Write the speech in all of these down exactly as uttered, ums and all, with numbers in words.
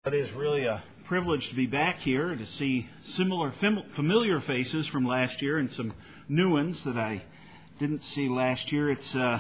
It is really a privilege to be back here to see similar, familiar faces from last year and some new ones that I didn't see last year. It's uh,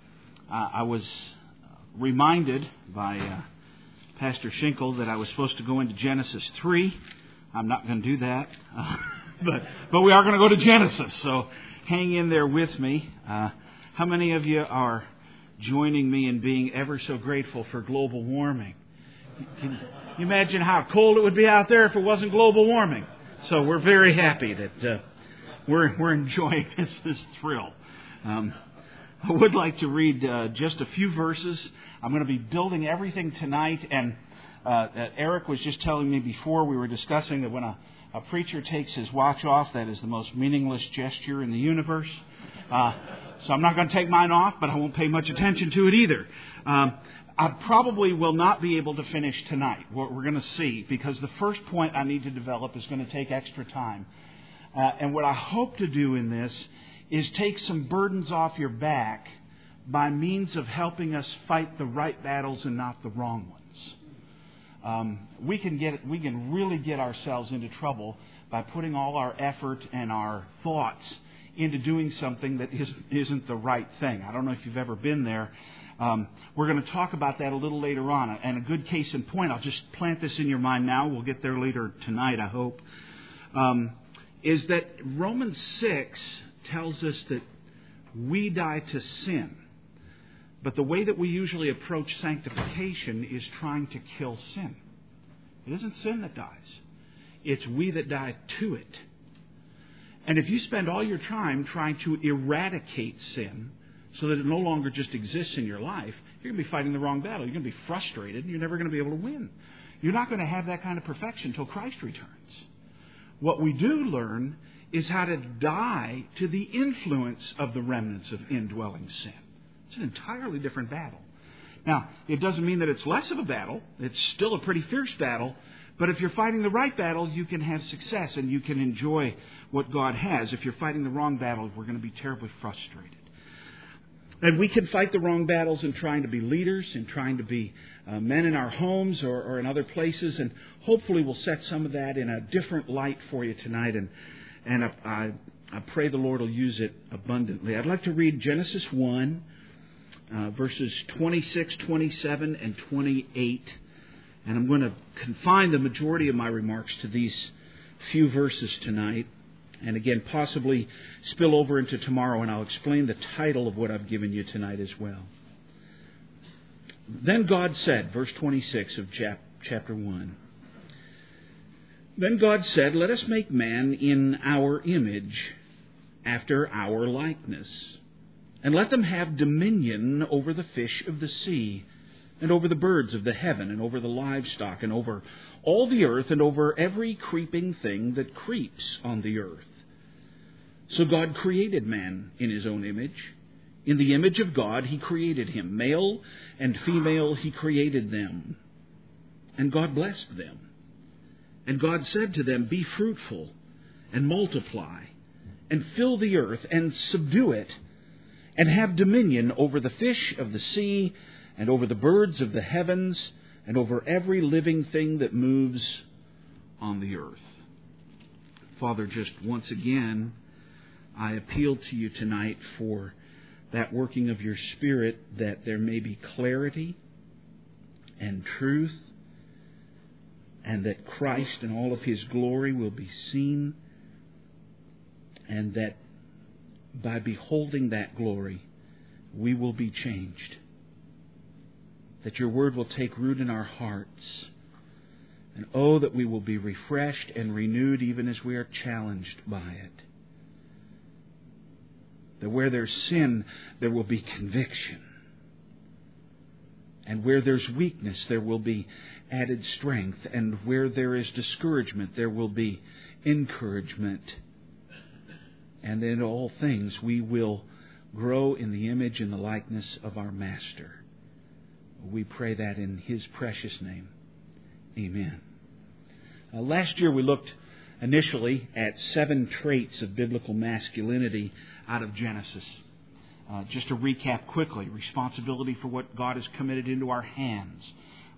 I was reminded by uh, Pastor Schinkel that I was supposed to go into Genesis three. I'm not going to do that, uh, but but we are going to go to Genesis. So hang in there with me. Uh, how many of you are joining me in being ever so grateful for global warming? Can you imagine how cold it would be out there if it wasn't global warming? So we're very happy that uh, we're we're enjoying this, this thrill. Um, I would like to read uh, just a few verses. I'm going to be building everything tonight, and uh, Eric was just telling me before we were discussing that when a, a preacher takes his watch off, that is the most meaningless gesture in the universe. Uh, so I'm not going to take mine off, but I won't pay much attention to it either. Um, I probably will not be able to finish tonight, what we're going to see, because the first point I need to develop is going to take extra time. Uh, and what I hope to do in this is take some burdens off your back by means of helping us fight the right battles and not the wrong ones. Um, we can get we can really get ourselves into trouble by putting all our effort and our thoughts into doing something that isn't, isn't the right thing. I don't know if you've ever been there. Um, we're going to talk about that a little later on. And a good case in point, I'll just plant this in your mind now. We'll get there later tonight, I hope. Um, is that Romans six tells us that we die to sin. But the way that we usually approach sanctification is trying to kill sin. It isn't sin that dies. It's we that die to it. And if you spend all your time trying to eradicate sin so that it no longer just exists in your life, you're going to be fighting the wrong battle. You're going to be frustrated, and you're never going to be able to win. You're not going to have that kind of perfection until Christ returns. What we do learn is how to die to the influence of the remnants of indwelling sin. It's an entirely different battle. Now, it doesn't mean that it's less of a battle. It's still a pretty fierce battle. But if you're fighting the right battle, you can have success and you can enjoy what God has. If you're fighting the wrong battle, we're going to be terribly frustrated. And we can fight the wrong battles in trying to be leaders, in trying to be uh, men in our homes or, or in other places. And hopefully we'll set some of that in a different light for you tonight. And, and I, I, I pray the Lord will use it abundantly. I'd like to read Genesis one, uh, verses twenty-six, twenty-seven, and twenty-eight. And I'm going to confine the majority of my remarks to these few verses tonight. And again, possibly spill over into tomorrow, and I'll explain the title of what I've given you tonight as well. Then God said, verse twenty-six of chapter one, Then God said, Let us make man in our image, after our likeness, and let them have dominion over the fish of the sea, and over the birds of the heaven, and over the livestock, and over all the earth, and over every creeping thing that creeps on the earth. So God created man in His own image. In the image of God He created him. Male and female He created them. And God blessed them. And God said to them, Be fruitful, and multiply, and fill the earth, and subdue it, and have dominion over the fish of the sea, and over the birds of the heavens, and over every living thing that moves on the earth. Father, just once again, I appeal to you tonight for that working of your Spirit, that there may be clarity and truth, and that Christ and all of His glory will be seen, and that by beholding that glory, we will be changed. That your word will take root in our hearts. And oh, that we will be refreshed and renewed even as we are challenged by it. That where there's sin, there will be conviction. And where there's weakness, there will be added strength. And where there is discouragement, there will be encouragement. And in all things, we will grow in the image and the likeness of our Master. We pray that in His precious name. Amen. Uh, last year we looked initially at seven traits of biblical masculinity out of Genesis. Uh, just to recap quickly, responsibility for what God has committed into our hands.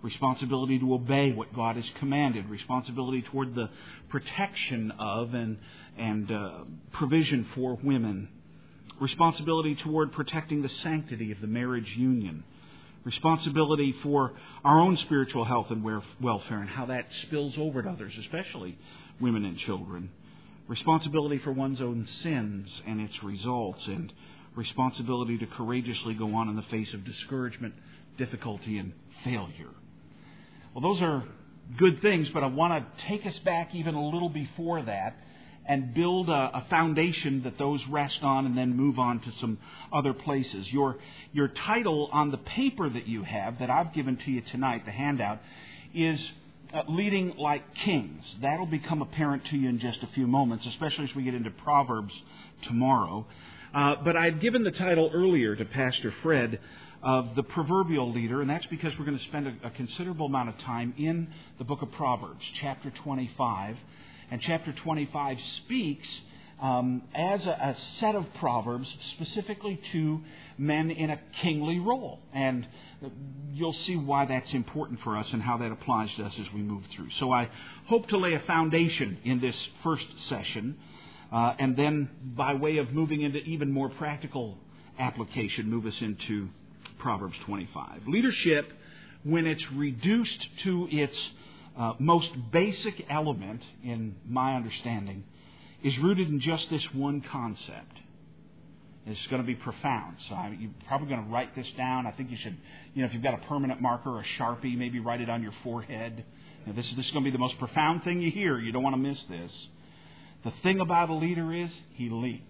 responsibility to obey what God has commanded, responsibility toward the protection of and, and uh, provision for women, responsibility toward protecting the sanctity of the marriage union, responsibility for our own spiritual health and welfare and how that spills over to others, especially women and children, responsibility for one's own sins and its results, and responsibility to courageously go on in the face of discouragement, difficulty, and failure. Well, those are good things, but I want to take us back even a little before that and build a, a foundation that those rest on and then move on to some other places. Your, your title on the paper that you have, that I've given to you tonight, the handout, is uh, Leading Like Kings. That'll become apparent to you in just a few moments, especially as we get into Proverbs tomorrow. Uh, but I'd given the title earlier to Pastor Fred of the proverbial leader, and that's because we're going to spend a, a considerable amount of time in the book of Proverbs, chapter twenty-five. And chapter twenty-five speaks um, as a, a set of proverbs specifically to men in a kingly role. And you'll see why that's important for us and how that applies to us as we move through. So I hope to lay a foundation in this first session, uh, and then by way of moving into even more practical application, move us into Proverbs twenty-five. Leadership, when it's reduced to its uh, most basic element, in my understanding, is rooted in just this one concept. It's going to be profound. So I, you're probably going to write this down. I think you should, you know, if you've got a permanent marker or a Sharpie, maybe write it on your forehead. You know, this, this is going to be the most profound thing you hear. You don't want to miss this. The thing about a leader is he leads.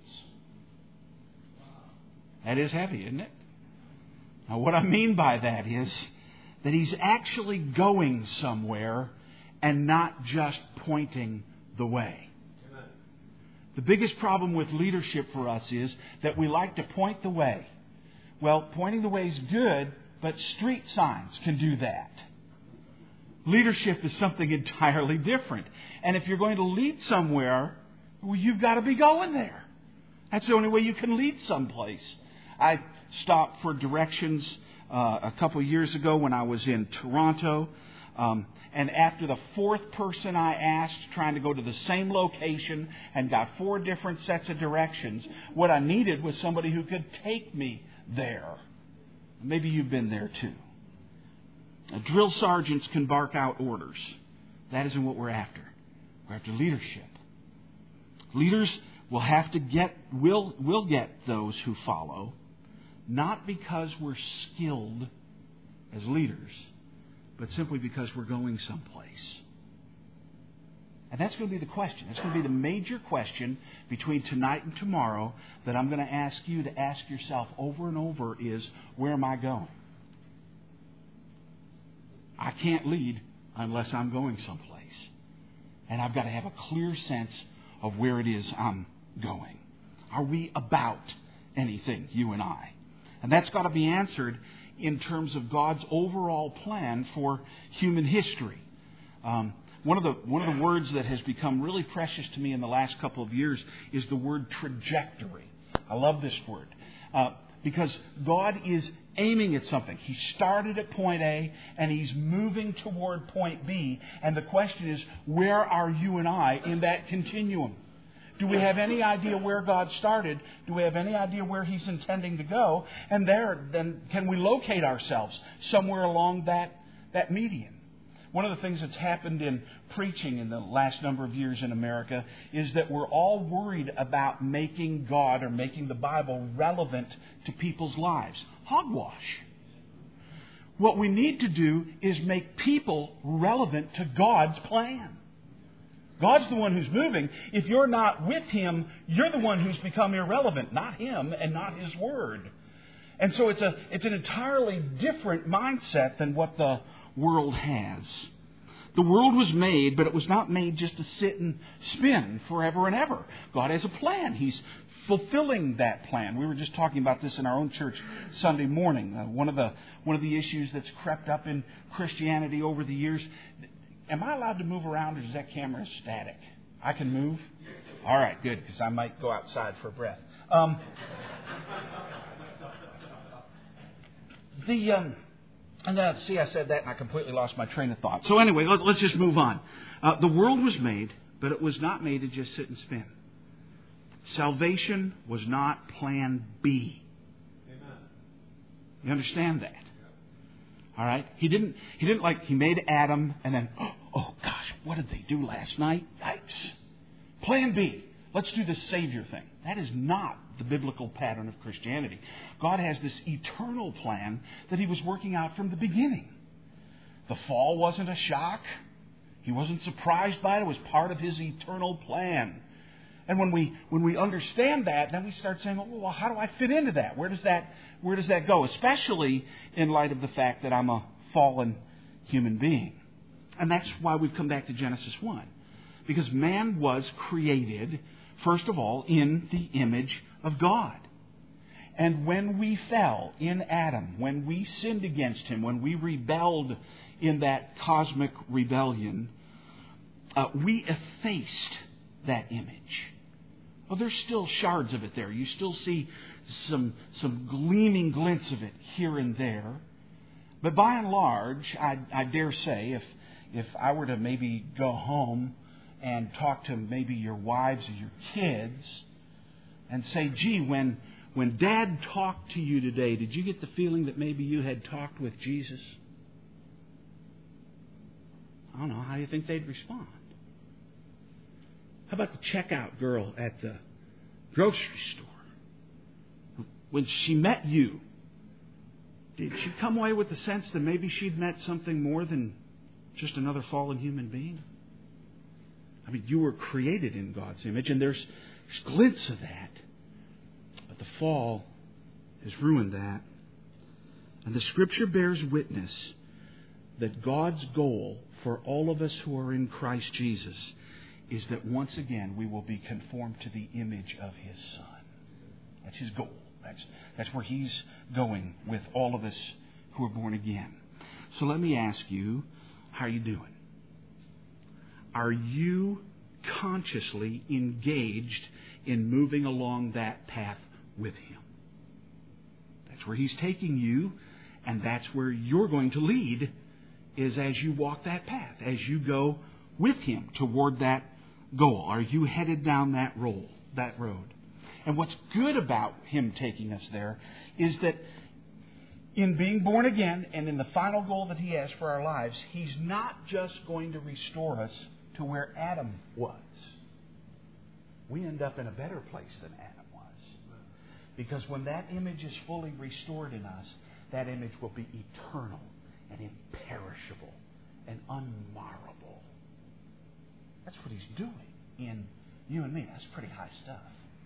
That is heavy, isn't it? Now, what I mean by that is that he's actually going somewhere and not just pointing the way. Amen. The biggest problem with leadership for us is that we like to point the way. Well, pointing the way is good, but street signs can do that. Leadership is something entirely different. And if you're going to lead somewhere, well, you've got to be going there. That's the only way you can lead someplace. I stopped for directions uh, a couple of years ago when I was in Toronto. Um, and after the fourth person I asked, trying to go to the same location and got four different sets of directions, what I needed was somebody who could take me there. Maybe you've been there too. Now, drill sergeants can bark out orders. That isn't what we're after. We're after leadership. Leaders will have to get, will will get those who follow, not because we're skilled as leaders, but simply because we're going someplace. And that's going to be the question. That's going to be the major question between tonight and tomorrow that I'm going to ask you to ask yourself over and over is, where am I going? I can't lead unless I'm going someplace. And I've got to have a clear sense of where it is I'm going. Are we about anything, you and I? And that's got to be answered in terms of God's overall plan for human history. Um, one of the one of the words that has become really precious to me in the last couple of years is the word trajectory. I love this word uh, because God is aiming at something. He started at point A and He's moving toward point B. And the question is, where are you and I in that continuum? Do we have any idea where God started? Do we have any idea where He's intending to go? And there, then, can we locate ourselves somewhere along that, that median? One of the things that's happened in preaching in the last number of years in America is that we're all worried about making God or making the Bible relevant to people's lives. Hogwash. What we need to do is make people relevant to God's plan. God's the one who's moving. If you're not with Him, you're the one who's become irrelevant, not Him and not His Word. And so it's a it's an entirely different mindset than what the world has. The world was made, but it was not made just to sit and spin forever and ever. God has a plan. He's fulfilling that plan. We were just talking about this in our own church Sunday morning. Uh, one of the one of the issues that's crept up in Christianity over the years. Am I allowed to move around, or is that camera static? I can move? All right, good, because I might go outside for a breath. Um, the um, And uh, see, I said that and I completely lost my train of thought. So anyway, let's, let's just move on. Uh, the world was made, but it was not made to just sit and spin. Salvation was not plan B. Amen. You understand that? All right? He didn't, he didn't like, he made Adam and then, oh gosh, what did they do last night? Yikes. Plan B. Let's do the Savior thing. That is not the biblical pattern of Christianity. God has this eternal plan that He was working out from the beginning. The fall wasn't a shock. He wasn't surprised by it. It was part of His eternal plan. And when we when we understand that, then we start saying, oh, well, how do I fit into that? Where does that where does that go? Especially in light of the fact that I'm a fallen human being. And that's why we've come back to Genesis one. Because man was created, first of all, in the image of God. And when we fell in Adam, when we sinned against Him, when we rebelled in that cosmic rebellion, uh, we effaced that image. Well, there's still shards of it there. You still see some some gleaming glints of it here and there. But by and large, I, I dare say, if if I were to maybe go home and talk to maybe your wives or your kids and say, gee, when when Dad talked to you today, did you get the feeling that maybe you had talked with Jesus? I don't know. How do you think they'd respond? How about the checkout girl at the grocery store? When she met you, did she come away with the sense that maybe she'd met something more than just another fallen human being? I mean, you were created in God's image, and there's, there's glints of that. But the fall has ruined that. And the Scripture bears witness that God's goal for all of us who are in Christ Jesus is that once again we will be conformed to the image of His Son. That's His goal. That's, that's where He's going with all of us who are born again. So let me ask you, how are you doing? Are you consciously engaged in moving along that path with Him? That's where He's taking you, and that's where you're going to lead, is as you walk that path, as you go with Him toward that goal. Are you headed down that road, that road? And what's good about Him taking us there is that in being born again and in the final goal that He has for our lives, He's not just going to restore us to where Adam was. We end up in a better place than Adam was. Because when that image is fully restored in us, that image will be eternal and imperishable and unmarrable. That's what He's doing in you and me. That's pretty high stuff.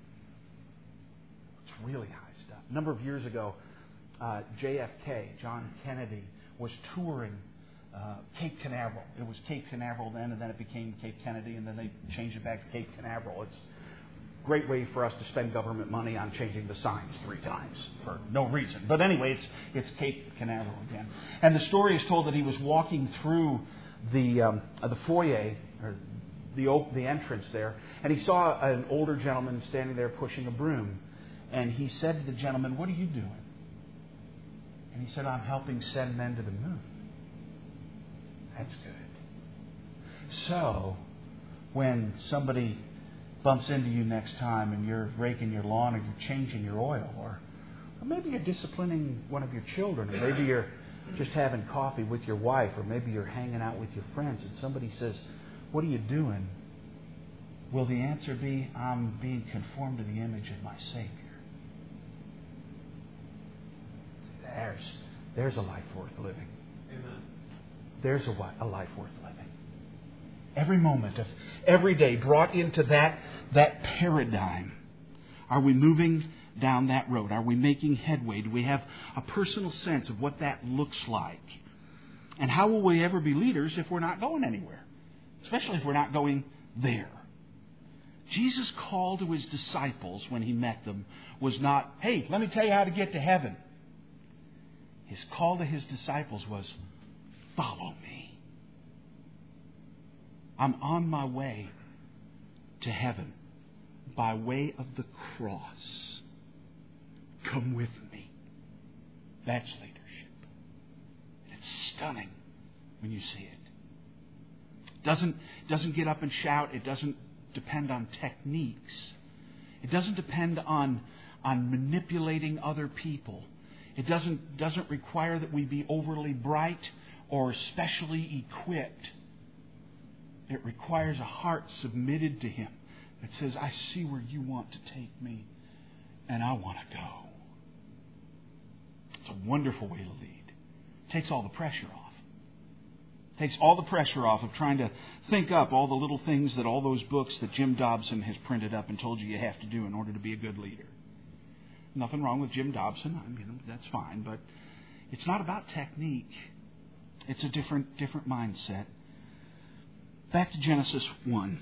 It's really high stuff. A number of years ago, uh, J F K, John Kennedy, was touring uh, Cape Canaveral. It was Cape Canaveral then, and then it became Cape Kennedy, and then they changed it back to Cape Canaveral. It's a great way for us to spend government money on changing the signs three times for no reason. But anyway, it's it's Cape Canaveral again. And the story is told that he was walking through the um, uh, the foyer, or the the entrance there, and he saw an older gentleman standing there pushing a broom. And he said to the gentleman, "What are you doing?" And he said, "I'm helping send men to the moon." That's good. So, when somebody bumps into you next time and you're raking your lawn or you're changing your oil, or, or maybe you're disciplining one of your children, or maybe you're just having coffee with your wife, or maybe you're hanging out with your friends, and somebody says, "What are you doing?" Will the answer be, "I'm being conformed to the image of my Savior"? There's, there's a life worth living. Amen. There's a, a life worth living. Every moment of every day brought into that, that paradigm. Are we moving down that road? Are we making headway? Do we have a personal sense of what that looks like? And how will we ever be leaders if we're not going anywhere? Especially if we're not going there. Jesus' call to His disciples when He met them was not, "Hey, let me tell you how to get to heaven." His call to His disciples was, "Follow me. I'm on my way to heaven by way of the cross. Come with me." That's leadership. stunning when you see it. Doesn't doesn't get up and shout. It doesn't depend on techniques. It doesn't depend on on manipulating other people. It doesn't doesn't require that we be overly bright or specially equipped. It requires a heart submitted to Him that says, I see where you want to take me, and I want to go. It's a wonderful way to lead. It takes all the pressure off. It takes all the pressure off of trying to think up all the little things that all those books that Jim Dobson has printed up and told you you have to do in order to be a good leader. Nothing wrong with Jim Dobson. I mean, that's fine. But it's not about technique. It's a different, different mindset. Back to Genesis one.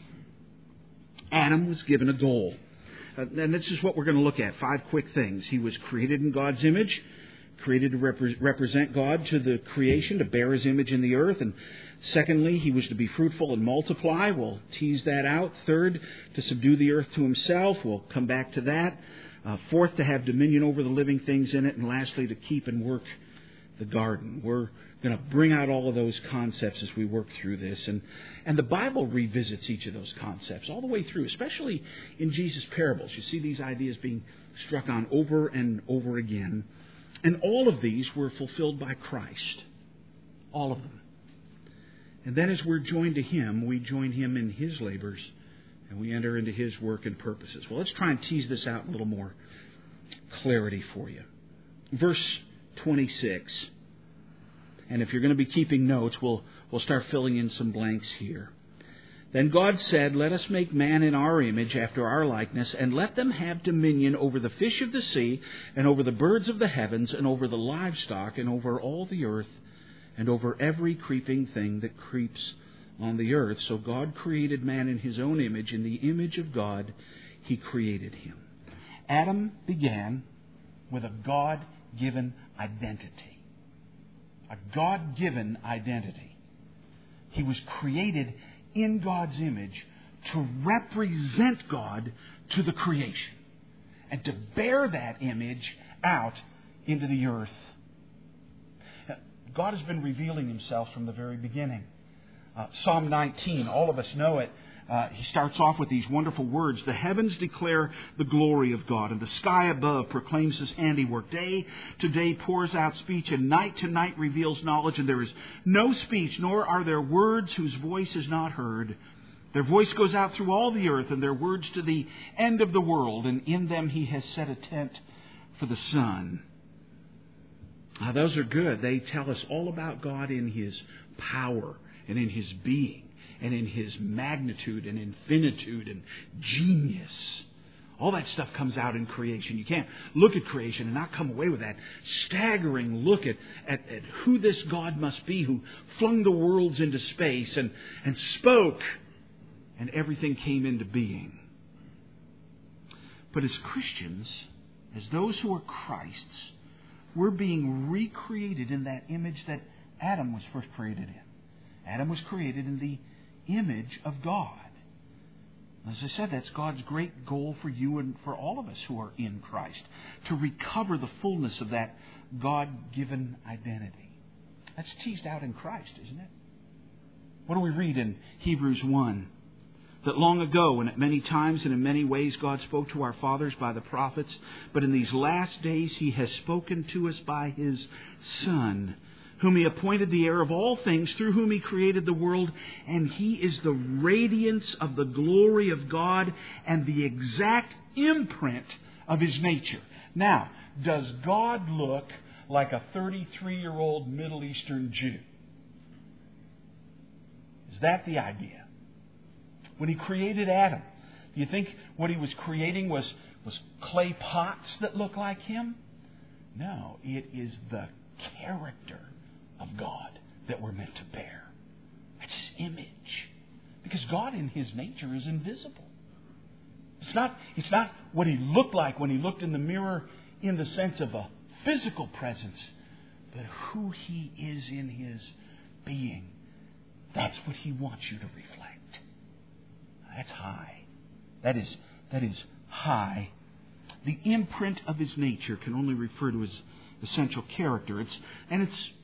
Adam was given a goal. Uh, and this is what we're going to look at. Five quick things. He was created in God's image. Created to repre- represent God to the creation, to bear His image in the earth. And secondly, He was to be fruitful and multiply. We'll tease that out. Third, to subdue the earth to Himself. We'll come back to that. Uh, fourth, to have dominion over the living things in it. And lastly, to keep and work the garden. We're going to bring out all of those concepts as we work through this. And, and the Bible revisits each of those concepts all the way through, especially in Jesus' parables. You see these ideas being struck on over and over again. And all of these were fulfilled by Christ. All of them. And then as we're joined to Him, we join Him in His labors, and we enter into His work and purposes. Well, let's try and tease this out in a little more clarity for you. Verse twenty-six. And if you're going to be keeping notes, we'll, we'll start filling in some blanks here. Then God said, let us make man in our image, after our likeness, and let them have dominion over the fish of the sea, and over the birds of the heavens, and over the livestock, and over all the earth, and over every creeping thing that creeps on the earth. So God created man in His own image. In the image of God, He created him. Adam began with a God-given identity. A God-given identity. He was created in God's image to represent God to the creation and to bear that image out into the earth. God has been revealing Himself from the very beginning. Uh, Psalm nineteen, all of us know it. Uh, he starts off with these wonderful words. The heavens declare the glory of God, and the sky above proclaims His handiwork. Day to day pours out speech, and night to night reveals knowledge. And there is no speech, nor are there words whose voice is not heard. Their voice goes out through all the earth, and their words to the end of the world. And in them He has set a tent for the sun. Now, those are good. They tell us all about God in His power and in His being, and in His magnitude and infinitude and genius. All that stuff comes out in creation. You can't look at creation and not come away with that staggering look at, at, at who this God must be, who flung the worlds into space and, and spoke, and everything came into being. But as Christians, as those who are Christ's, we're being recreated in that image that Adam was first created in. Adam was created in the image of God. As I said, that's God's great goal for you and for all of us who are in Christ, to recover the fullness of that God-given identity. That's teased out in Christ, isn't it? What do we read in Hebrews one? That long ago and at many times and in many ways God spoke to our fathers by the prophets, but in these last days He has spoken to us by His Son, whom He appointed the heir of all things, through whom He created the world, and He is the radiance of the glory of God and the exact imprint of His nature. Now, does God look like a thirty-three-year-old Middle Eastern Jew? Is that the idea? When He created Adam, do you think what He was creating was, was clay pots that look like Him? No, it is the character of God that we're meant to bear. That's His image. Because God in His nature is invisible. It's not, it's not what He looked like when He looked in the mirror in the sense of a physical presence, but who He is in His being. That's what He wants you to reflect. That's high. That is, that is high. The imprint of His nature can only refer to His essential character. It's, and it's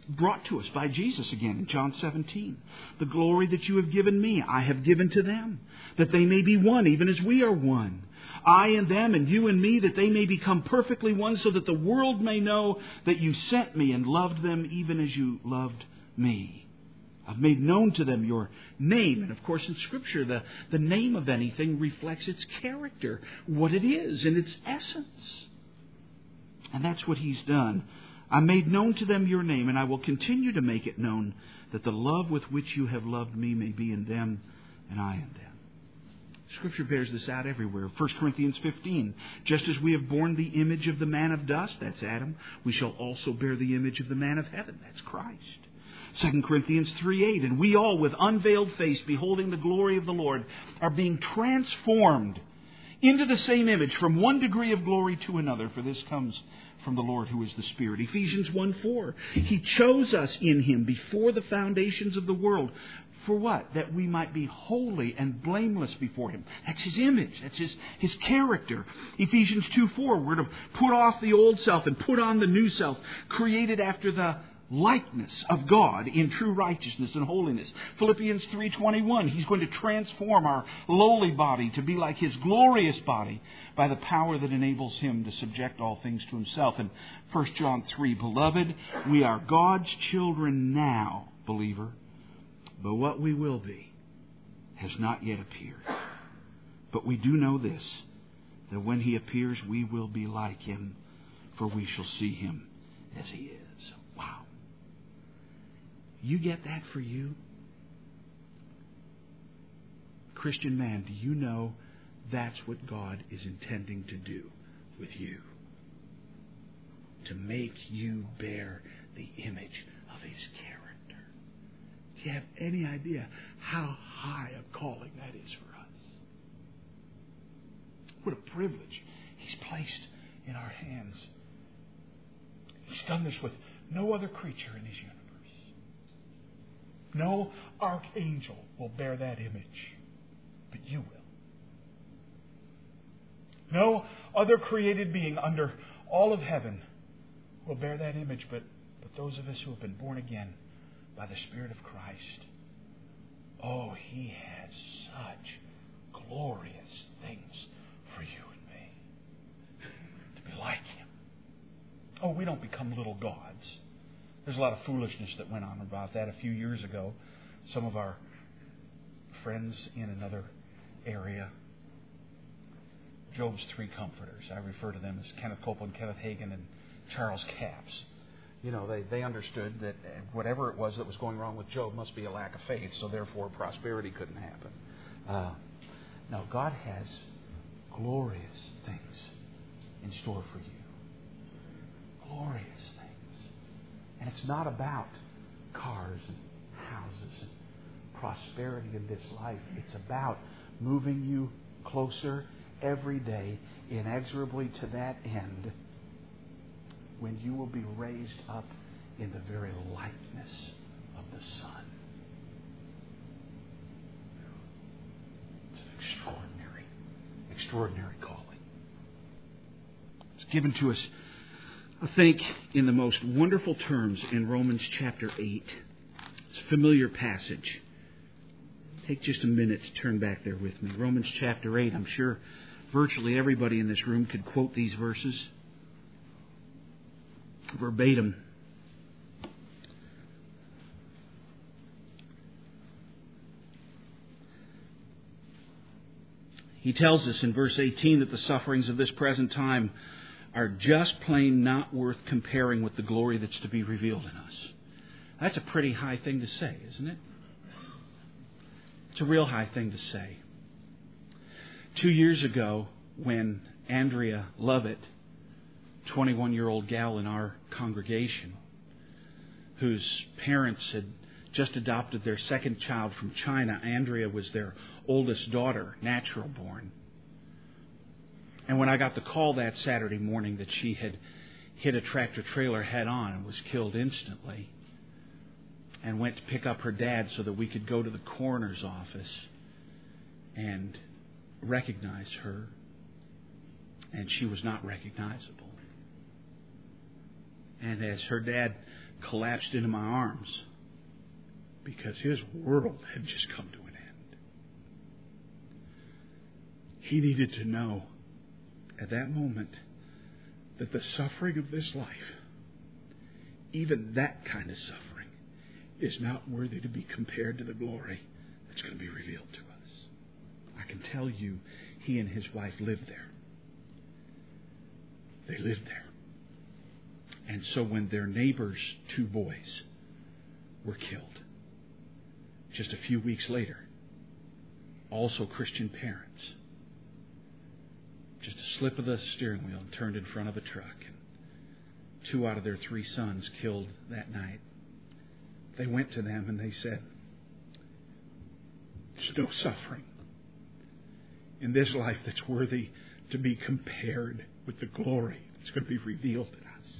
brought to us by Jesus again in John seventeen. The glory that you have given me, I have given to them, that they may be one, even as we are one. I and them and you and me, that they may become perfectly one, so that the world may know that you sent me and loved them even as you loved me. I've made known to them your name. And of course in Scripture, the, the name of anything reflects its character, what it is, and its essence. And that's what He's done. I made known to them your name, and I will continue to make it known, that the love with which you have loved me may be in them and I in them. Scripture bears this out everywhere. First Corinthians fifteen, just as we have borne the image of the man of dust, that's Adam, we shall also bear the image of the man of heaven, that's Christ. Second Corinthians three eight, and we all with unveiled face, beholding the glory of the Lord, are being transformed into the same image from one degree of glory to another, for this comes from the Lord who is the Spirit. Ephesians one four, He chose us in Him before the foundations of the world. For what? That we might be holy and blameless before Him. That's His image. That's His, His character. Ephesians two four, we're to put off the old self and put on the new self, created after the likeness of God in true righteousness and holiness. Philippians three twenty-one, He's going to transform our lowly body to be like His glorious body by the power that enables Him to subject all things to Himself. And First John three, beloved, we are God's children now, believer, but what we will be has not yet appeared. But we do know this, that when He appears, we will be like Him, for we shall see Him as He is. Wow. You get that for you? Christian man, do you know that's what God is intending to do with you? To make you bear the image of His character. Do you have any idea how high a calling that is for us? What a privilege He's placed in our hands. He's done this with no other creature in His universe. No archangel will bear that image, but you will. No other created being under all of heaven will bear that image, but, but those of us who have been born again by the Spirit of Christ. Oh, He has such glorious things for you and me. To be like Him. Oh, we don't become little gods. There's a lot of foolishness that went on about that a few years ago. Some of our friends in another area, Job's three comforters. I refer to them as Kenneth Copeland, Kenneth Hagin, and Charles Capps. You know, they, they understood that whatever it was that was going wrong with Job must be a lack of faith, so therefore prosperity couldn't happen. Uh, no, God has glorious things in store for you. Glorious things. And it's not about cars and houses and prosperity in this life. It's about moving you closer every day, inexorably to that end, when you will be raised up in the very likeness of the Son. It's an extraordinary, extraordinary calling. It's given to us, I think, in the most wonderful terms in Romans chapter eight. It's a familiar passage. Take just a minute to turn back there with me. Romans chapter eight. I'm sure virtually everybody in this room could quote these verses verbatim. He tells us in verse eighteen that the sufferings of this present time are just plain not worth comparing with the glory that's to be revealed in us. That's a pretty high thing to say, isn't it? It's a real high thing to say. Two years ago, when Andrea Lovett, twenty-one-year-old gal in our congregation, whose parents had just adopted their second child from China, Andrea was their oldest daughter, natural born. And when I got the call that Saturday morning that she had hit a tractor trailer head on and was killed instantly, and went to pick up her dad so that we could go to the coroner's office and recognize her, and she was not recognizable. And as her dad collapsed into my arms because his world had just come to an end. He needed to know at that moment that the suffering of this life, even that kind of suffering, is not worthy to be compared to the glory that's going to be revealed to us. I can tell you, he and his wife lived there. They lived there. And so when their neighbor's two boys were killed, just a few weeks later, also Christian parents, just a slip of the steering wheel and turned in front of a truck, and two out of their three sons killed that night. They went to them and they said, there's no suffering in this life that's worthy to be compared with the glory that's going to be revealed in us.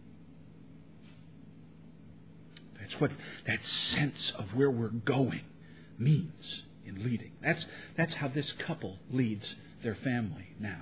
That's what that sense of where we're going means in leading. That's, that's how this couple leads their family now.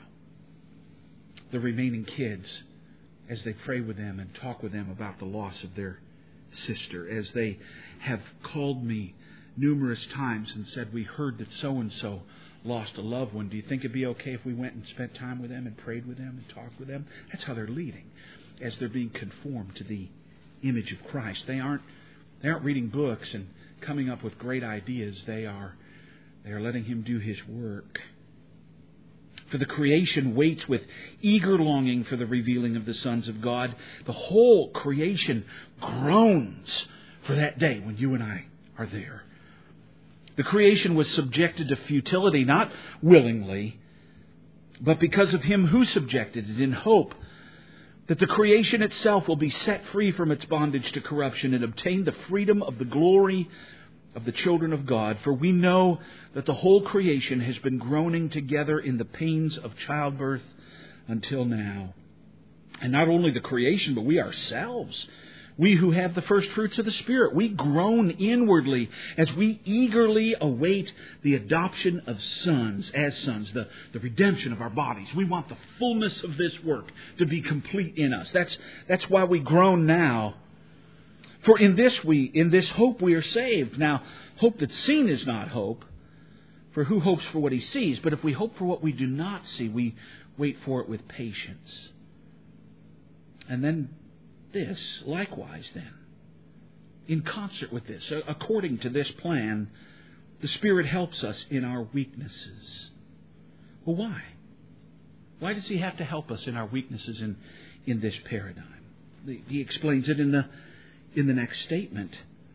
The remaining kids, as they pray with them and talk with them about the loss of their sister, as they have called me numerous times and said, we heard that so-and-so lost a loved one. Do you think it'd be okay if we went and spent time with them and prayed with them and talked with them? That's how they're leading, as they're being conformed to the image of Christ. They aren't they aren't reading books and coming up with great ideas. They are they are letting Him do His work. For the creation waits with eager longing for the revealing of the sons of God. The whole creation groans for that day when you and I are there. The creation was subjected to futility, not willingly, but because of Him who subjected it, in hope that the creation itself will be set free from its bondage to corruption and obtain the freedom of the glory of the children of God. For we know that the whole creation has been groaning together in the pains of childbirth until now. And not only the creation, but we ourselves, we who have the first fruits of the Spirit, we groan inwardly as we eagerly await the adoption of sons, as sons, the, the redemption of our bodies. We want the fullness of this work to be complete in us. That's, that's why we groan now. For in this we, in this hope we are saved. Now, hope that's seen is not hope, for who hopes for what he sees? But if we hope for what we do not see, we wait for it with patience. And then this, likewise then, in concert with this, according to this plan, the Spirit helps us in our weaknesses. Well, why? Why does He have to help us in our weaknesses in, in this paradigm? He explains it in the in the next statement.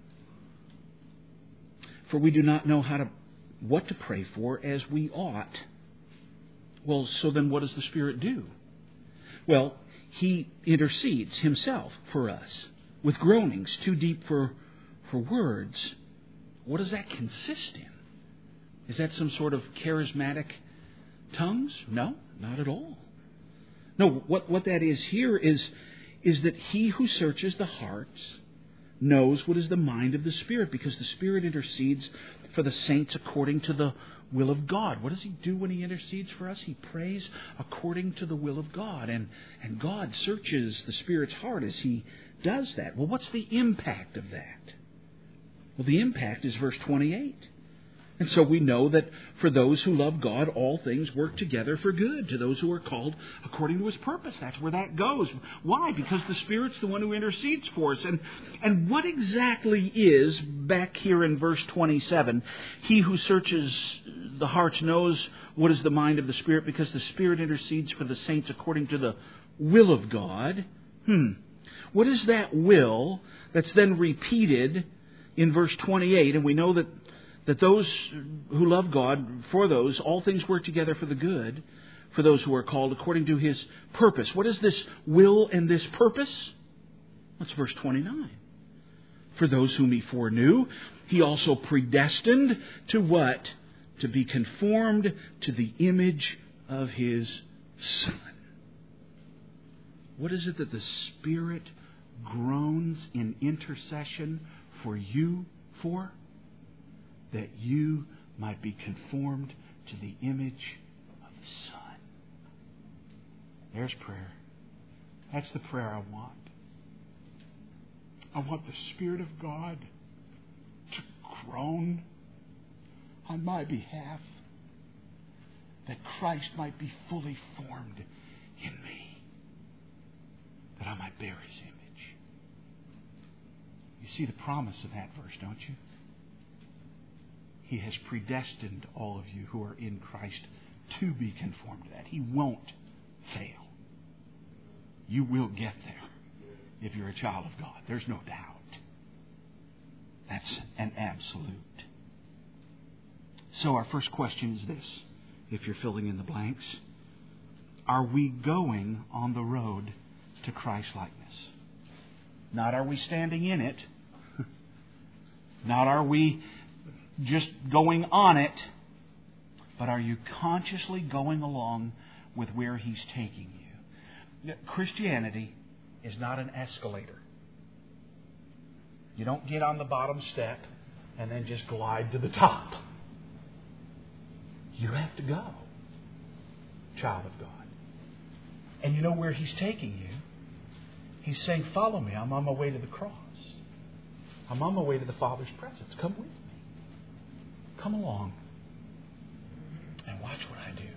For we do not know how to what to pray for as we ought. Well, so then what does the Spirit do? Well, He intercedes Himself for us with groanings too deep for, for words. What does that consist in? Is that some sort of charismatic tongues? No, not at all. No, what, what that is here is, is that He who searches the hearts knows what is the mind of the Spirit, because the Spirit intercedes for the saints according to the will of God. What does He do when He intercedes for us? He prays according to the will of God. And, and God searches the Spirit's heart as He does that. Well, what's the impact of that? Well, the impact is verse twenty-eight. And so we know that for those who love God, all things work together for good, to those who are called according to His purpose. That's where that goes. Why? Because the Spirit's the one who intercedes for us. And, and what exactly is, back here in verse twenty-seven, He who searches the hearts knows what is the mind of the Spirit, because the Spirit intercedes for the saints according to the will of God. Hmm. What is that will that's then repeated in verse twenty-eight? And we know that That those who love God, for those, all things work together for the good, for those who are called according to His purpose. What is this will and this purpose? That's verse twenty-nine. For those whom He foreknew, He also predestined to what? To be conformed to the image of His Son. What is it that the Spirit groans in intercession for you for? That you might be conformed to the image of the Son. There's prayer. That's the prayer I want. I want the Spirit of God to groan on my behalf, that Christ might be fully formed in me, that I might bear His image. You see the promise of that verse, don't you? He has predestined all of you who are in Christ to be conformed to that. He won't fail. You will get there if you're a child of God. There's no doubt. That's an absolute. So our first question is this, if you're filling in the blanks. Are we going on the road to Christ-likeness? Not are we standing in it. Not are we just going on it. But are you consciously going along with where He's taking you? Christianity is not an escalator. You don't get on the bottom step and then just glide to the top. You have to go, child of God. And you know where He's taking you? He's saying, follow me. I'm on my way to the cross. I'm on my way to the Father's presence. Come with me. Come along and watch what I do.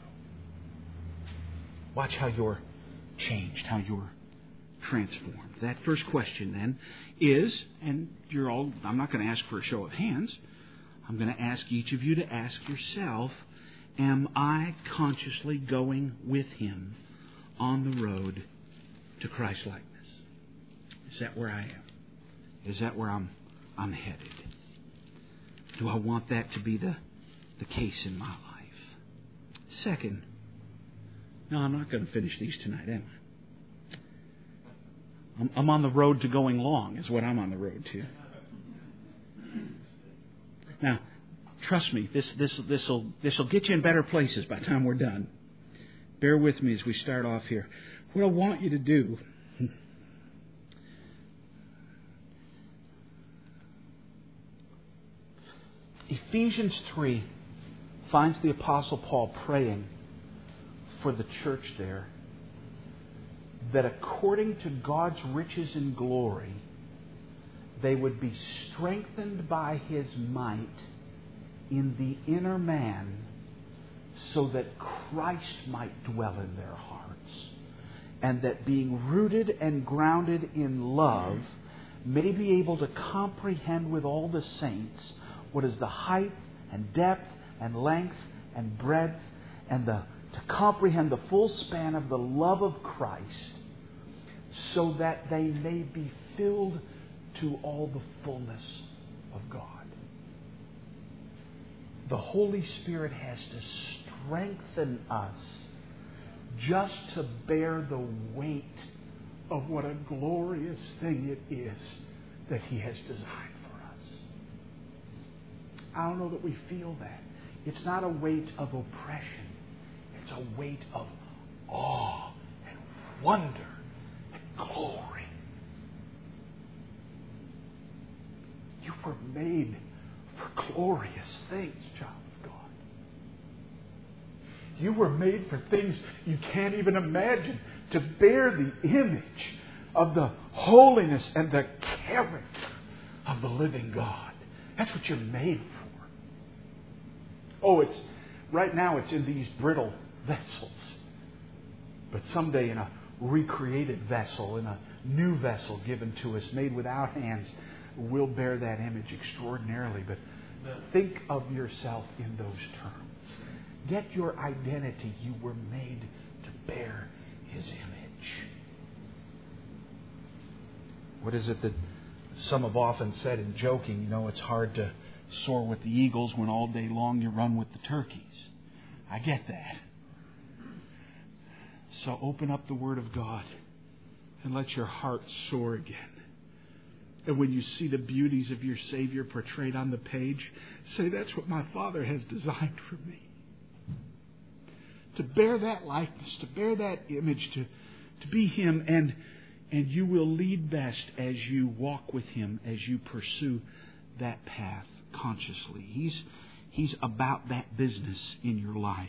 Watch how you're changed, how you're transformed. That first question then is, and you're all, I'm not going to ask for a show of hands. I'm going to ask each of you to ask yourself, am I consciously going with Him on the road to Christ-likeness? Is that where I am? Is that where I'm I'm headed? Do I want that to be the, the case in my life? Second, no, I'm not going to finish these tonight, am I? I'm, I'm on the road to going long, is what I'm on the road to. Now, trust me, this this this will this will get you in better places by the time we're done. Bear with me as we start off here. What I want you to do, Ephesians three finds the Apostle Paul praying for the church there, that according to God's riches and glory, they would be strengthened by His might in the inner man, so that Christ might dwell in their hearts, and that being rooted and grounded in love, may be able to comprehend with all the saints what is the height and depth and length and breadth, and the, to comprehend the full span of the love of Christ, so that they may be filled to all the fullness of God. The Holy Spirit has to strengthen us just to bear the weight of what a glorious thing it is that He has designed for us. I don't know that we feel that. It's not a weight of oppression. It's a weight of awe and wonder and glory. You were made for glorious things, child of God. You were made for things you can't even imagine, to bear the image of the holiness and the character of the living God. That's what you're made for. Oh, it's right now it's in these brittle vessels. But someday in a recreated vessel, in a new vessel given to us, made without hands, we'll bear that image extraordinarily. But think of yourself in those terms. Get your identity. You were made to bear His image. What is it that some have often said in joking? You know, it's hard to soar with the eagles when all day long you run with the turkeys. I get that. So open up the Word of God and let your heart soar again. And when you see the beauties of your Savior portrayed on the page, say, that's what my Father has designed for me. To bear that likeness, to bear that image, to, to be Him, and and you will lead best as you walk with Him, as you pursue that path consciously. He's He's about that business in your life.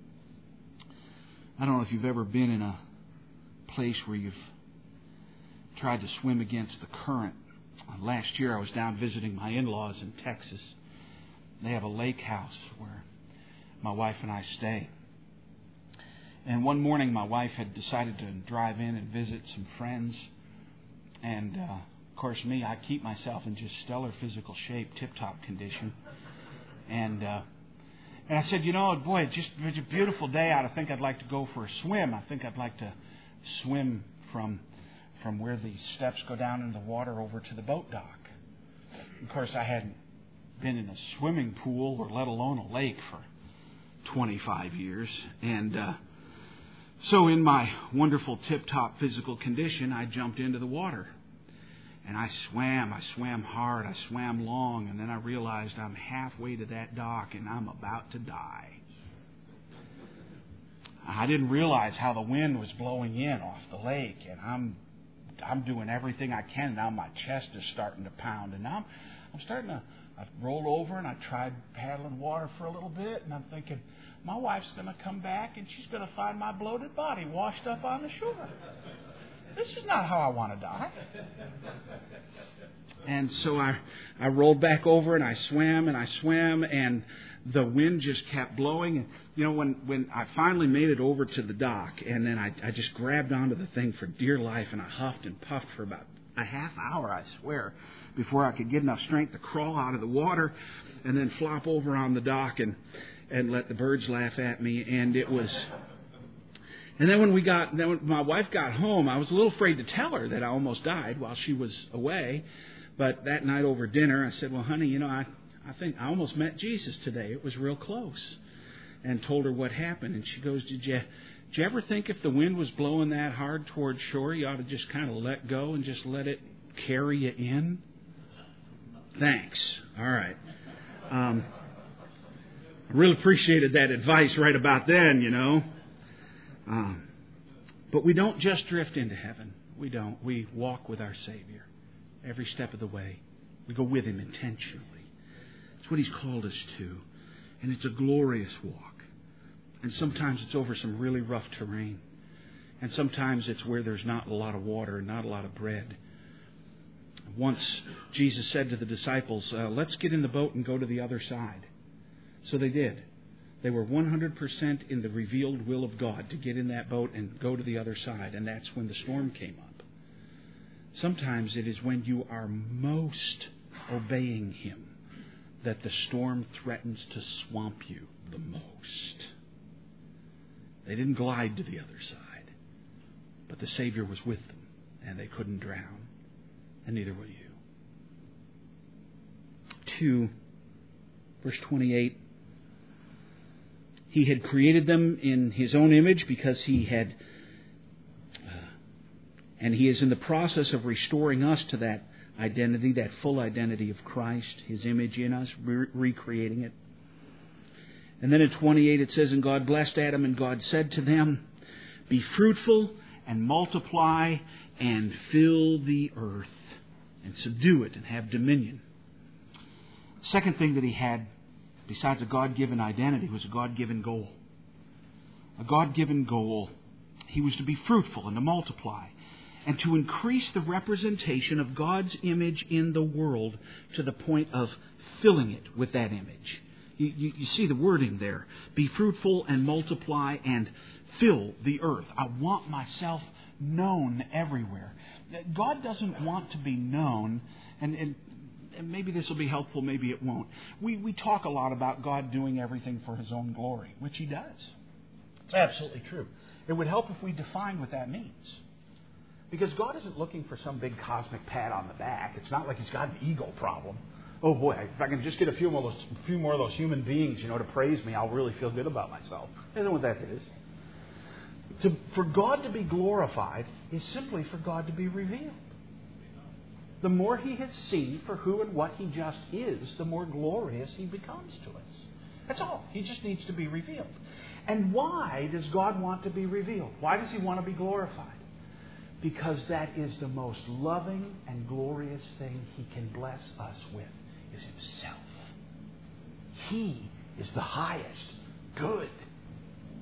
I don't know if you've ever been in a place where you've tried to swim against the current. Last year I was down visiting my in-laws in Texas. They have a lake house where my wife and I stay. And one morning my wife had decided to drive in and visit some friends. And uh, of course me, I keep myself in just stellar physical shape, tip-top condition. And uh, and I said, you know, boy, it's just it's a beautiful day out. I think I'd like to go for a swim. I think I'd like to swim from from where the steps go down into the water over to the boat dock. Of course, I hadn't been in a swimming pool or let alone a lake for twenty-five years. And uh, so in my wonderful tip-top physical condition, I jumped into the water. And I swam, I swam hard, I swam long, and then I realized I'm halfway to that dock and I'm about to die. I didn't realize how the wind was blowing in off the lake, and I'm I'm doing everything I can. Now my chest is starting to pound, and now I'm, I'm starting to, I rolled over and I tried paddling water for a little bit, and I'm thinking, my wife's going to come back and she's going to find my bloated body washed up on the shore. This is not how I want to die. And so I, I rolled back over and I swam and I swam and the wind just kept blowing. And, you know, when, when I finally made it over to the dock and then I, I just grabbed onto the thing for dear life and I huffed and puffed for about a half hour, I swear, before I could get enough strength to crawl out of the water and then flop over on the dock and, and let the birds laugh at me. And it was... And then when we got, then when my wife got home, I was a little afraid to tell her that I almost died while she was away. But that night over dinner, I said, well, honey, you know, I, I think I almost met Jesus today. It was real close. And told her what happened. And she goes, did you, did you ever think if the wind was blowing that hard toward shore, you ought to just kind of let go and just let it carry you in? Thanks. All right. Um, I really appreciated that advice right about then, you know. Um, but we don't just drift into heaven. We don't. We walk with our Savior every step of the way. We go with Him intentionally. It's what He's called us to. And it's a glorious walk. And sometimes it's over some really rough terrain. And sometimes it's where there's not a lot of water and not a lot of bread. Once Jesus said to the disciples, uh, let's get in the boat and go to the other side. So they did. They were one hundred percent in the revealed will of God to get in that boat and go to the other side. And that's when the storm came up. Sometimes it is when you are most obeying Him that the storm threatens to swamp you the most. They didn't glide to the other side, but the Savior was with them, and they couldn't drown, and neither will you. Two, verse twenty-eight. He had created them in His own image because He had, uh, and He is in the process of restoring us to that identity, that full identity of Christ, His image in us, re- recreating it. And then in twenty-eight it says, and God blessed Adam, and God said to them, be fruitful and multiply and fill the earth and subdue it and have dominion. Second thing that He had, besides a God-given identity, was a God-given goal. A God-given goal. He was to be fruitful and to multiply and to increase the representation of God's image in the world to the point of filling it with that image. You, you, you see the wording there. Be fruitful and multiply and fill the earth. I want myself known everywhere. God doesn't want to be known, and, and And maybe this will be helpful, maybe it won't. We we talk a lot about God doing everything for His own glory, which He does. It's absolutely true. It would help if we define what that means. Because God isn't looking for some big cosmic pat on the back. It's not like He's got an ego problem. Oh boy, if I can just get a few more of those, a few more of those human beings, you know, to praise me, I'll really feel good about myself. That isn't what that is. To, for God to be glorified is simply for God to be revealed. The more He has seen for who and what He just is, the more glorious He becomes to us. That's all. He just needs to be revealed. And why does God want to be revealed? Why does He want to be glorified? Because that is the most loving and glorious thing He can bless us with, is Himself. He is the highest good.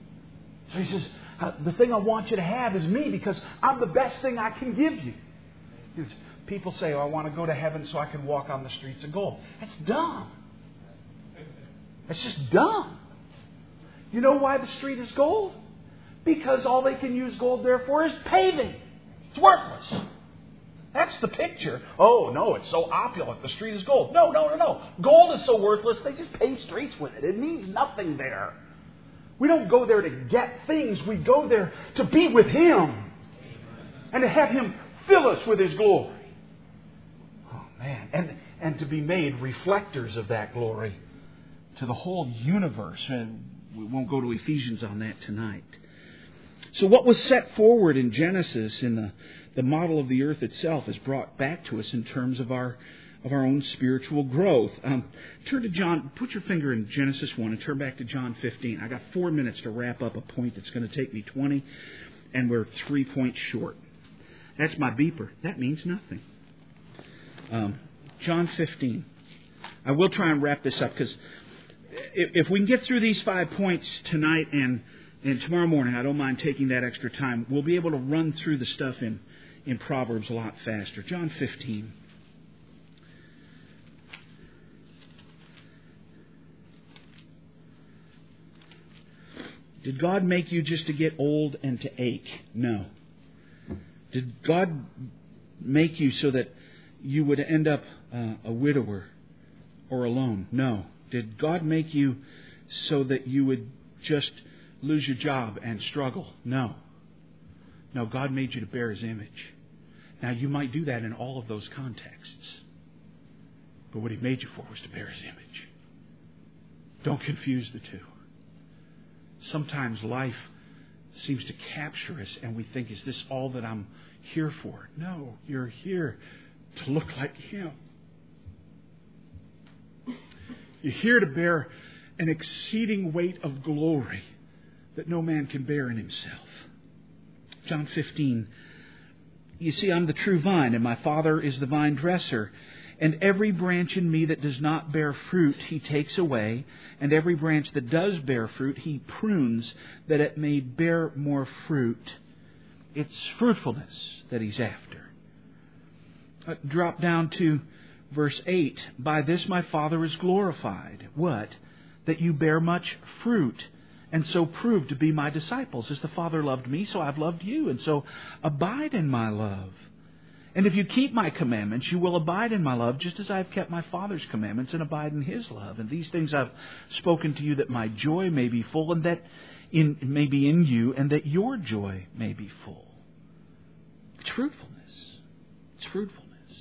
So He says, the thing I want you to have is me, because I'm the best thing I can give you. People say, oh, I want to go to heaven so I can walk on the streets of gold. That's dumb. That's just dumb. You know why the street is gold? Because all they can use gold there for is paving. It's worthless. That's the picture. Oh, no, it's so opulent. The street is gold. No, no, no, no. Gold is so worthless, they just pave streets with it. It means nothing there. We don't go there to get things. We go there to be with Him. And to have Him fill us with His glory. Oh, man. And, and to be made reflectors of that glory to the whole universe. And we won't go to Ephesians on that tonight. So what was set forward in Genesis, in the, the model of the earth itself, is brought back to us in terms of our of our own spiritual growth. Um, turn to John, put your finger in Genesis one and turn back to John fifteen. I got four minutes to wrap up a point that's going to take me twenty, and we're three points short. That's my beeper. That means nothing. Um, John fifteen. I will try and wrap this up because if, if we can get through these five points tonight and And tomorrow morning, I don't mind taking that extra time. We'll be able to run through the stuff in, in Proverbs a lot faster. John fifteen. Did God make you just to get old and to ache? No. Did God make you so that you would end up uh, a widower or alone? No. Did God make you so that you would just lose your job and struggle? No. No, God made you to bear His image. Now, you might do that in all of those contexts. But what He made you for was to bear His image. Don't confuse the two. Sometimes life seems to capture us and we think, is this all that I'm here for? No, you're here to look like Him. You're here to bear an exceeding weight of glory that no man can bear in himself. John fifteen. You see, I'm the true vine, and my Father is the vine dresser. And every branch in me that does not bear fruit, He takes away. And every branch that does bear fruit, He prunes, that it may bear more fruit. It's fruitfulness that He's after. Uh, drop down to verse eight. By this my Father is glorified. What? That you bear much fruit, and so prove to be my disciples. As the Father loved me, so I've loved you. And so abide in my love. And if you keep my commandments, you will abide in my love, just as I have kept my Father's commandments and abide in His love. And these things I've spoken to you, that my joy may be full, and that in, may be in you, and that your joy may be full. It's fruitfulness. It's fruitfulness.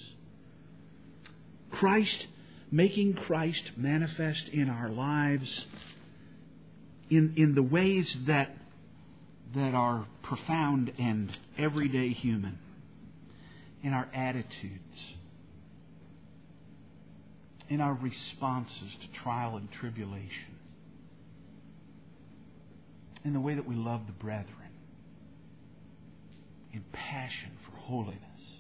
Christ, making Christ manifest in our lives in, in the ways that, that are profound and everyday human. In our attitudes, in our responses to trial and tribulation, in the way that we love the brethren, in passion for holiness,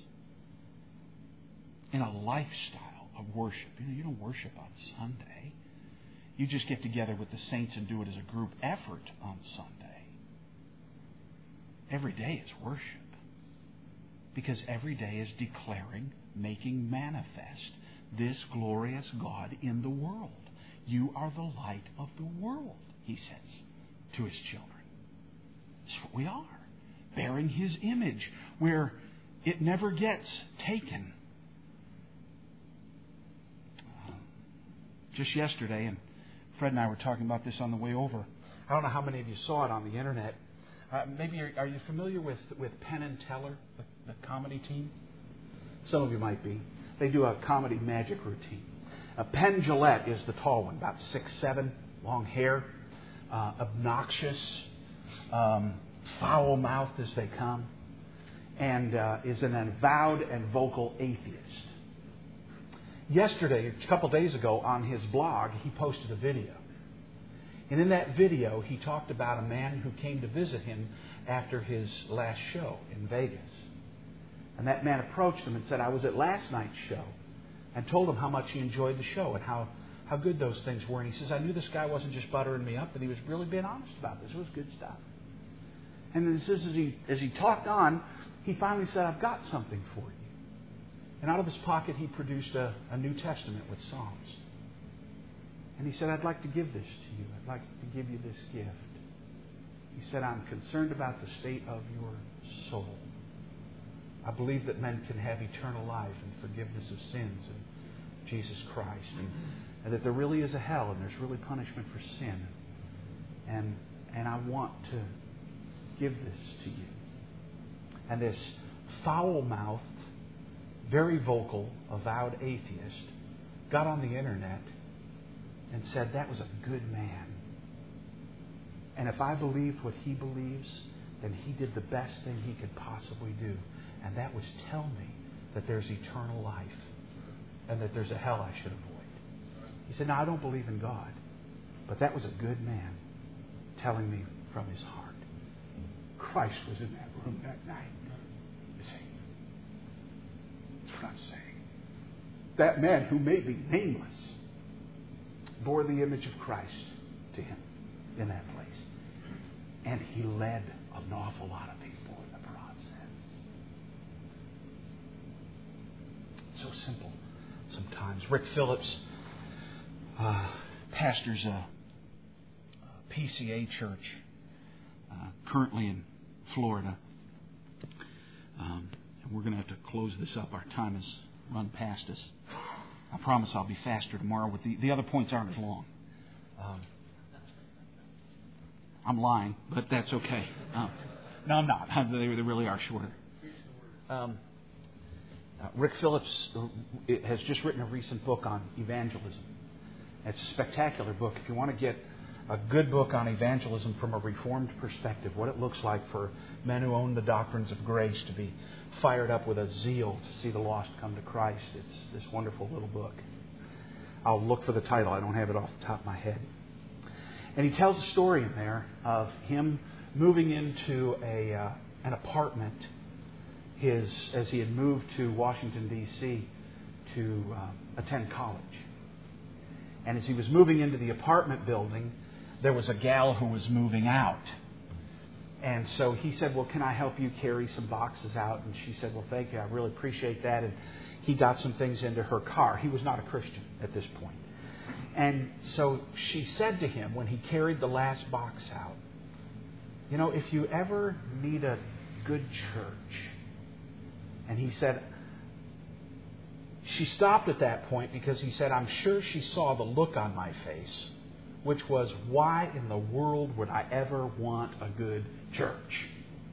in a lifestyle of worship. You know, you don't worship on Sunday. You just get together with the saints and do it as a group effort on Sunday. Every day is worship. Because every day is declaring, making manifest this glorious God in the world. You are the light of the world, He says to His children. That's what we are. Bearing His image where it never gets taken. Uh, just yesterday, and Fred and I were talking about this on the way over. I don't know how many of you saw it on the internet. Uh, maybe are, are you familiar with, with Penn and Teller, the, the comedy team? Some of you might be. They do a comedy magic routine. Uh, Penn Jillette is the tall one, about six seven, long hair, uh, obnoxious, um, foul-mouthed as they come, and uh, is an avowed and vocal atheist. Yesterday, a couple days ago, on his blog, he posted a video. And in that video, he talked about a man who came to visit him after his last show in Vegas. And that man approached him and said, I was at last night's show, and told him how much he enjoyed the show and how, how good those things were. And he says, I knew this guy wasn't just buttering me up, and he was really being honest about this. It was good stuff. And then he says, as he, as he talked on, he finally said, I've got something for you. And out of his pocket, he produced a, a New Testament with Psalms. And he said, I'd like to give this to you. I'd like to give you this gift. He said, I'm concerned about the state of your soul. I believe that men can have eternal life and forgiveness of sins in Jesus Christ. And, and that there really is a hell and there's really punishment for sin. And, and I want to give this to you. And this foul-mouthed, very vocal, avowed atheist got on the internet and said, that was a good man. And if I believed what he believes, then he did the best thing he could possibly do. And that was tell me that there's eternal life and that there's a hell I should avoid. He said, no, I don't believe in God. But that was a good man telling me from his heart. Christ was in that room that night. You see? That's what I'm saying. That man who may be nameless bore the image of Christ to him in that place. And he led an awful lot of people in the process. So simple sometimes. Rick Phillips uh, pastors a, a P C A church uh, currently in Florida. Um, and we're going to have to close this up. Our time has run past us. I promise I'll be faster tomorrow. With the, the other points aren't as long. Um, I'm lying, but that's okay. Um, no, I'm not. They, they really are shorter. Um, uh, Rick Phillips has just written a recent book on evangelism. It's a spectacular book. If you want to get a good book on evangelism from a Reformed perspective, what it looks like for men who own the doctrines of grace to be fired up with a zeal to see the lost come to Christ, it's this wonderful little book. I'll look for the title. I don't have it off the top of my head. And he tells a story in there of him moving into a uh, an apartment his as he had moved to Washington, D C to uh, attend college. And as he was moving into the apartment building, there was a gal who was moving out. And so he said, well, can I help you carry some boxes out? And she said, well, thank you. I really appreciate that. And he got some things into her car. He was not a Christian at this point. And so she said to him when he carried the last box out, you know, if you ever need a good church. And he said, she stopped at that point because he said, I'm sure she saw the look on my face, which was, why in the world would I ever want a good church?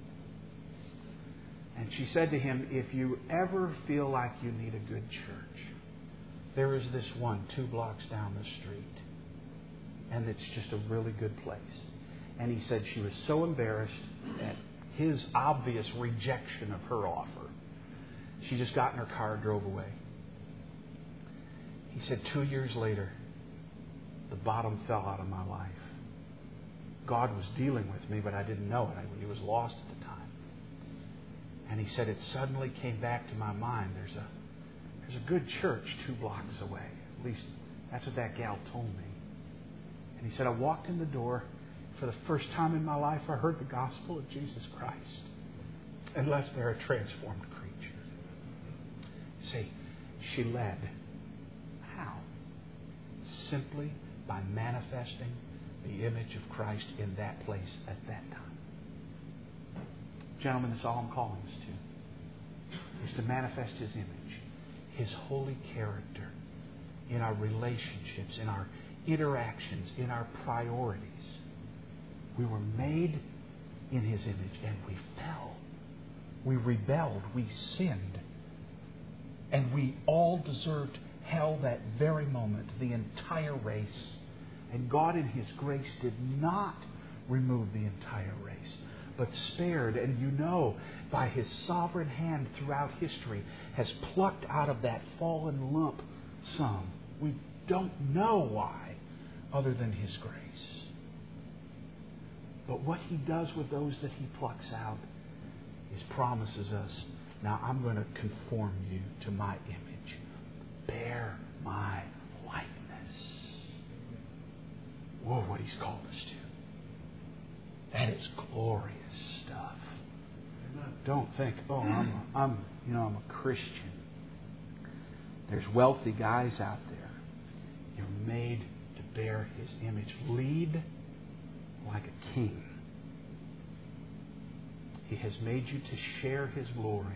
And she said to him, if you ever feel like you need a good church, there is this one two blocks down the street. And it's just a really good place. And he said she was so embarrassed at his obvious rejection of her offer. She just got in her car and drove away. He said, two years later, the bottom fell out of my life. God was dealing with me, but I didn't know it. He was lost at the time. And he said, it suddenly came back to my mind. There's a there's a good church two blocks away. At least that's what that gal told me. And he said, I walked in the door. For the first time in my life, I heard the gospel of Jesus Christ and left there a transformed creature. See, she led. How? Simply by manifesting the image of Christ in that place at that time. Gentlemen, that's all I'm calling us to, is to manifest His image, His holy character in our relationships, in our interactions, in our priorities. We were made in His image and we fell. We rebelled. We sinned. And we all deserved hell that very moment, the entire race. And God in His grace did not remove the entire race, but spared, and you know, by His sovereign hand throughout history, has plucked out of that fallen lump some. We don't know why, other than His grace. But what He does with those that He plucks out is promises us, now I'm going to conform you to my image. Bear my likeness. Whoa, what He's called us to. That is glorious stuff. Don't think, oh, I'm, a, I'm, you know, I'm a Christian. There's wealthy guys out there. You're made to bear His image. Lead like a king. He has made you to share His glory.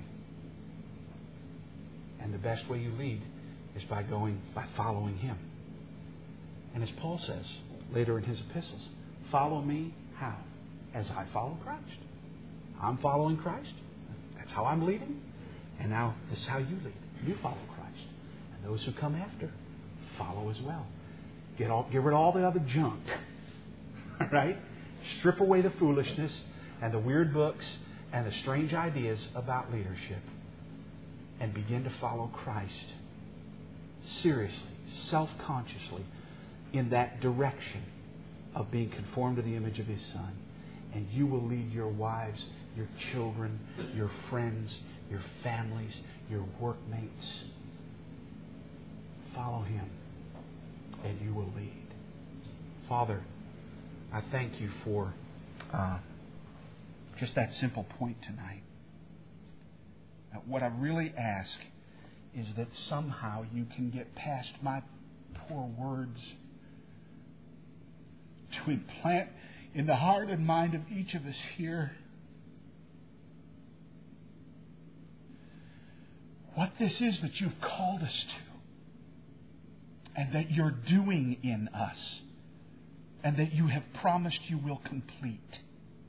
And the best way you lead is by going, by following Him. And as Paul says later in his epistles, follow me how? As I follow Christ. I'm following Christ. That's how I'm leading. And now this is how you lead. You follow Christ. And those who come after follow as well. Get all, get rid of all the other junk. All right? Strip away the foolishness and the weird books and the strange ideas about leadership. And begin to follow Christ seriously, self-consciously, in that direction of being conformed to the image of His Son. And you will lead your wives, your children, your friends, your families, your workmates. Follow Him, and you will lead. Father, I thank You for uh, just that simple point tonight. Uh, what I really ask is that somehow You can get past my poor words to implant in the heart and mind of each of us here what this is that You've called us to, and that You're doing in us, and that You have promised You will complete.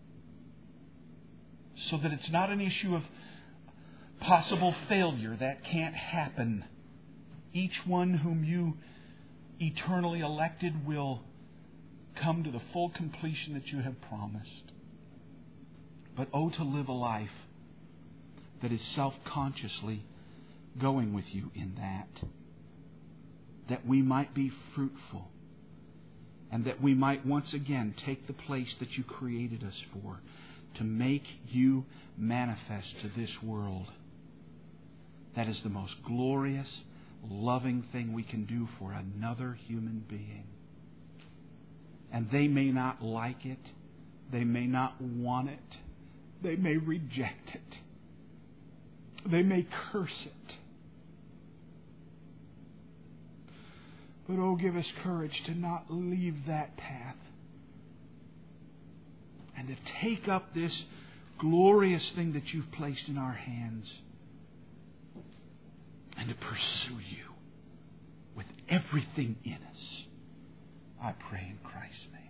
So that it's not an issue of possible failure. That can't happen. Each one whom You eternally elected will come to the full completion that You have promised. But oh, to live a life that is self-consciously going with You in that. That we might be fruitful. And that we might once again take the place that You created us for. To make You manifest to this world. That is the most glorious, loving thing we can do for another human being. And they may not like it. They may not want it. They may reject it. They may curse it. But oh, give us courage to not leave that path. And to take up this glorious thing that You've placed in our hands. And to pursue You with everything in us. I pray in Christ's name.